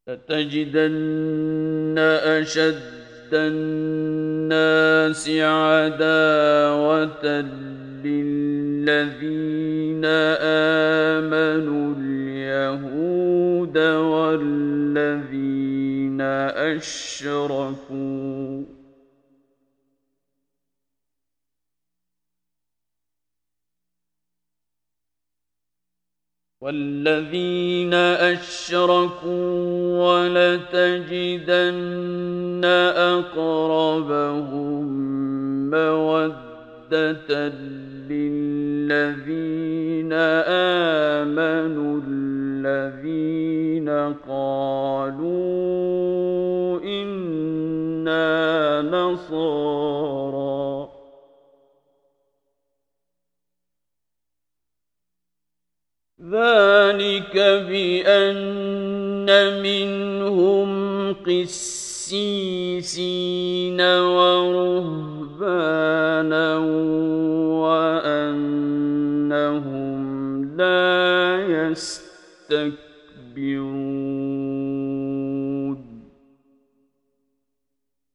لتجدن أشد الناس عداوة للذين آمنوا اليهود والذين أشركوا ولتجدن أقربهم مودة للذين آمنوا الذين قالوا إنا نصارى ذلك بأن منهم قسيسين ورهبانا وأنهم لا يستكبرون